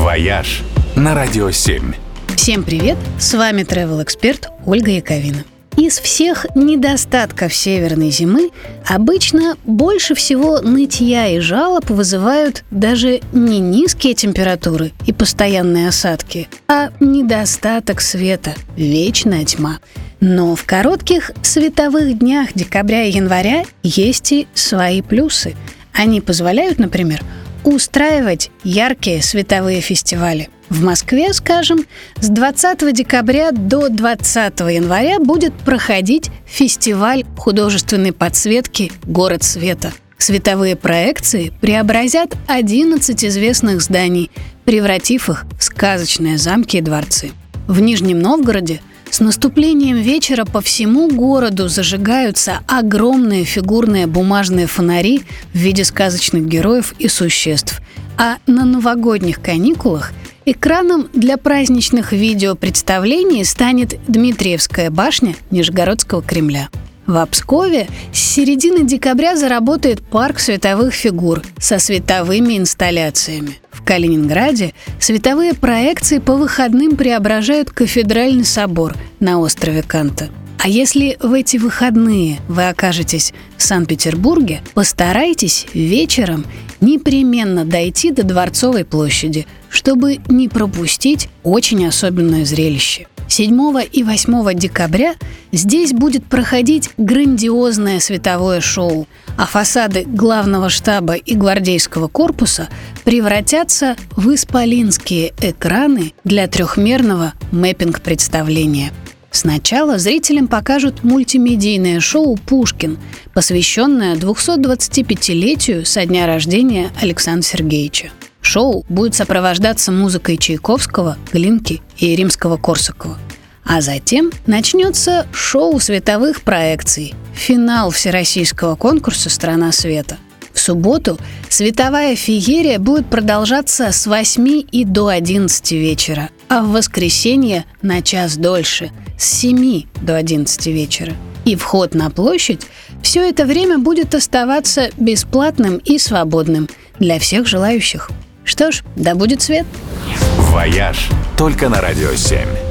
«Вояж» на Радио 7. Всем привет! С вами travel-эксперт Ольга Яковина. Из всех недостатков северной зимы обычно больше всего нытья и жалоб вызывают даже не низкие температуры и постоянные осадки, а недостаток света, вечная тьма. Но в коротких световых днях декабря и января есть и свои плюсы. Они позволяют, например, устраивать яркие световые фестивали. В Москве, скажем, с 20 декабря до 20 января будет проходить фестиваль художественной подсветки «Город света». Световые проекции преобразят 11 известных зданий, превратив их в сказочные замки и дворцы. В Нижнем Новгороде с наступлением вечера по всему городу зажигаются огромные фигурные бумажные фонари в виде сказочных героев и существ. А на новогодних каникулах экраном для праздничных видеопредставлений станет Дмитриевская башня Нижегородского Кремля. В Пскове с середины декабря заработает парк световых фигур со световыми инсталляциями. В Калининграде световые проекции по выходным преображают кафедральный собор на острове Канта. А если в эти выходные вы окажетесь в Санкт-Петербурге, постарайтесь вечером непременно дойти до Дворцовой площади, чтобы не пропустить очень особенное зрелище. 7 и 8 декабря здесь будет проходить грандиозное световое шоу, а фасады главного штаба и гвардейского корпуса превратятся в исполинские экраны для трехмерного мэппинг-представления. Сначала зрителям покажут мультимедийное шоу «Пушкин», посвященное 225-летию со дня рождения Александра Сергеевича. Шоу будет сопровождаться музыкой Чайковского, Глинки и Римского-Корсакова. А затем начнется шоу световых проекций, финал всероссийского конкурса «Страна света». В субботу световая феерия будет продолжаться с 8 и до 11 вечера, а в воскресенье на час дольше – с 7 до 11 вечера. И вход на площадь все это время будет оставаться бесплатным и свободным для всех желающих. Что ж, да будет свет! «Вояж» только на Радио 7.